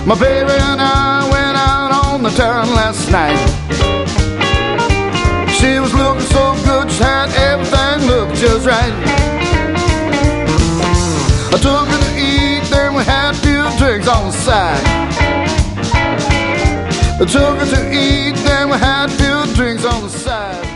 My baby and I went out on the town last night. She was looking so good, she had everything looked just right. I took her to eat, then we had a few drinks on the side. I took her to eat, then we had a few drinks on the side.